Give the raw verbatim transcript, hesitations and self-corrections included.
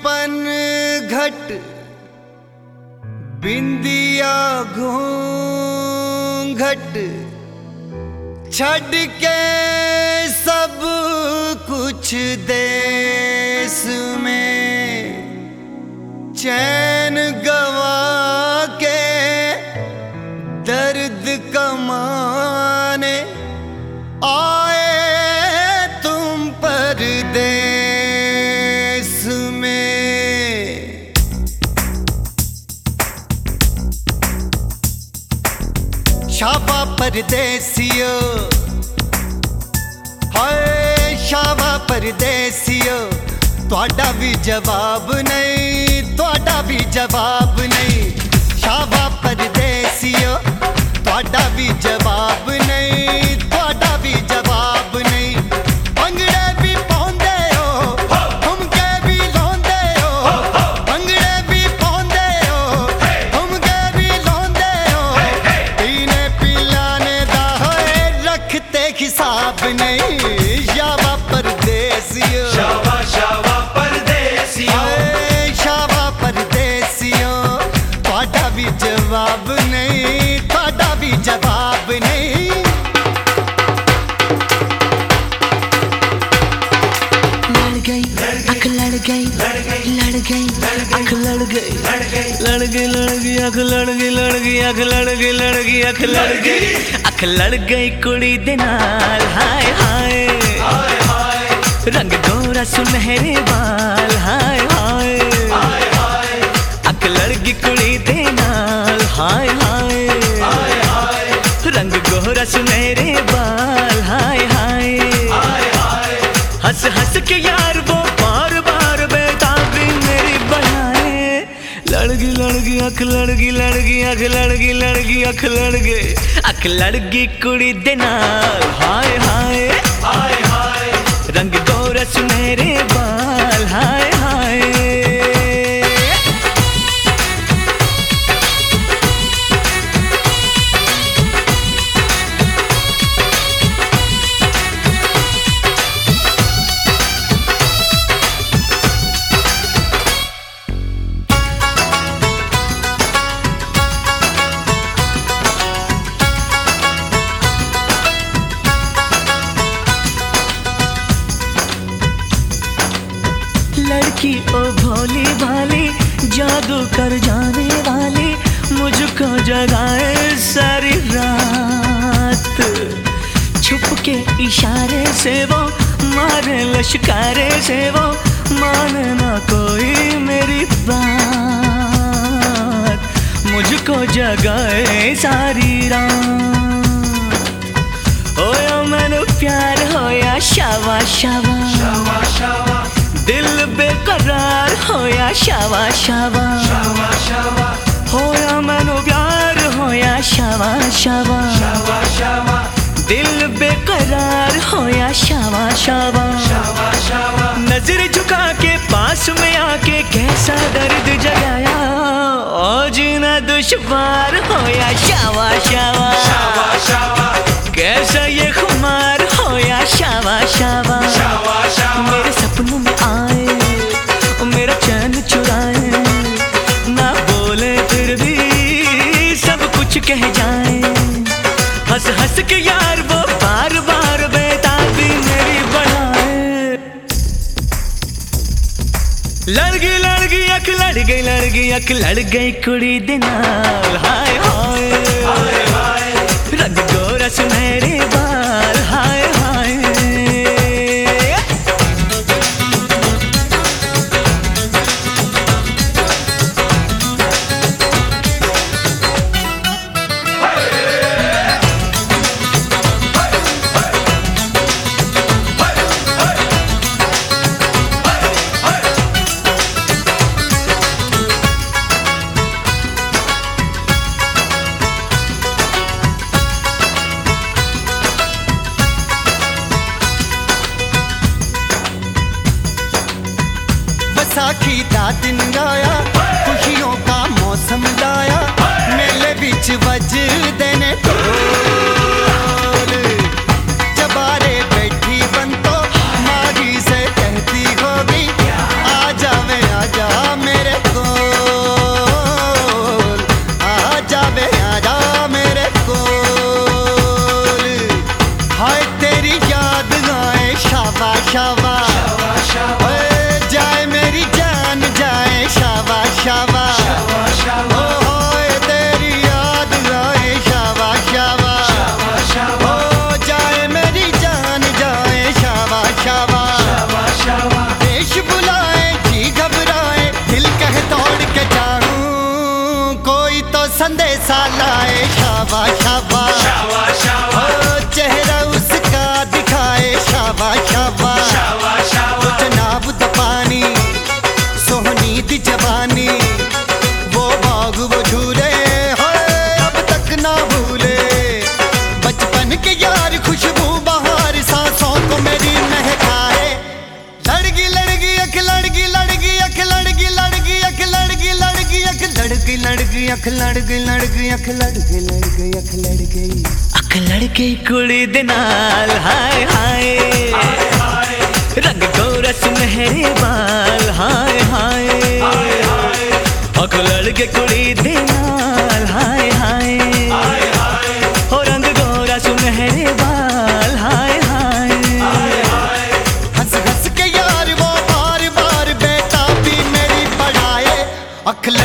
पन घट बिंदिया घूंघट छड़ के सब कुछ देश में चैन गवा के दर्द कमाने आए तुम परदेस में। शाबा परदेसियो हाय शाबा परदेसियो तुहाडा भी जवाब नहीं तुहाडा भी जवाब नहीं। शाबा परदेसियो तुहाडा भी जवाब नहीं तुहाडा भी जवाब नहीं। भंगड़े भी पाउंदे हो ठुमके भी लाउंदे हो भंगड़े भी पाउंदे हो ठुमके भी लाउंदे हो पीने पिलाने दा होए रखते हिसाब नहीं। शाबा परदेसियो शाबा शाबा परदेसियो शाबा परदेसियो तुहाडा भी जवाब नहीं तुहाडा भी जवाब नहीं। लड़ गई अख लड़ गई लड़ गई अख लड़ गई लड़ गई लड़ गई अख लड़ गई लड़ गई अख लड़ गई लड़ गई अख लड़ गई अख लड़ गई कुड़ी दे नाल हाय हाय रंग गोरा सुनहरे बाल हाय हाय अख लड़ गई कुड़ी दे नाल हाय हाय रंग गोरा सुनहरे बाल हाय हाय हंस हंस के यार वो बार बार बेताबी मेरी बनाए। लड़गी लड़गी अख लड़गी लड़गी अख लड़गी लड़गी अख लड़गी अख लड़गी कुड़ी दे नाल हाय हाय रंग गोरा सुनहरे बाल हाय हाय। लड़की ओ भोली भाली जादू कर जाने वाली मुझको जगाए सारी रात छुप के इशारे से वो मारे लश्कारे से वो माने ना कोई मेरी बात मुझको जगाए सारी रात। होया मैंने प्यार होया शावा शावा शाबा शाबा दिल बेकरार होया शावा शावा शाबा शाबा होया मैनू प्यार होया शावा शावा शाबा शाबा दिल बेकरार होया शावा शावा शाबा शाबा नजर झुका के पास में आके कैसा दर्द जगाया ओ जीना दुश्वार होया शावा शावा शाबा शाबा कैसा ये खुमार होया शावा शावा शाबा शाबा मेरे सपनों में आए मेरा चैन चुराए ना बोले फिर भी सब कुछ कह जाए। हंस हंस के यार वो बार बार बेताबी मेरी बढ़ाए। लड़ गई लड़ गई अख लड़ गई लड़ गई अख लड़ गई कुड़ी दे नाल हाय हाय रंग गोरा सुनहरे बाल हाय हाय। बैसाखी दा दिन आया खुशियों का मौसम लाया मेले बिच वजदे ने ढोल चबारे बैठी बंतो मारी से कहती होगी आ जावे आ आजा मेरे कोल, आजा बे आजा मेरे कोल। हाय तेरी याद आए शाबा शाबा, ओए जाए मेरी जान जाए शाबा शाबा, ओ हाय तेरी याद आए शाबा शाबा, ओ जाए मेरी जान जाए शाबा शाबा। देश बुलाए जी घबराए दिल कह दौड़ के जाऊं, कोई तो संदेशा लाए शाबा शाबा, ओ चेहरा उसका दिखाए शाबा शाबा। वो जनाब दा पानी सोहनी दी जवानी, वो बाग वो झूले हाय अब तक ना भूले। बचपन के यार खुशबू बहार सांसों को मेरी महकाए। लड़गी लड़गी अख लड़गी लड़गी अख लड़गी लड़गी अख लड़गी लड़गी अख लड़गी लड़गी अख लड़गी लड़गी अख लड़गी लड़गी अख लड़गी अख लड़के कुड़ी दे नाल हाय हाय, रंग गोरा सुनहरे बाल हाय हाय, अख लड़के कुड़ी दे नाल हाय हाय, हो रंग गोरा सुनहरे बाल हाय हाय। हंस हंस के यार वो बार बार बेटा भी मेरी पढ़ाए। अख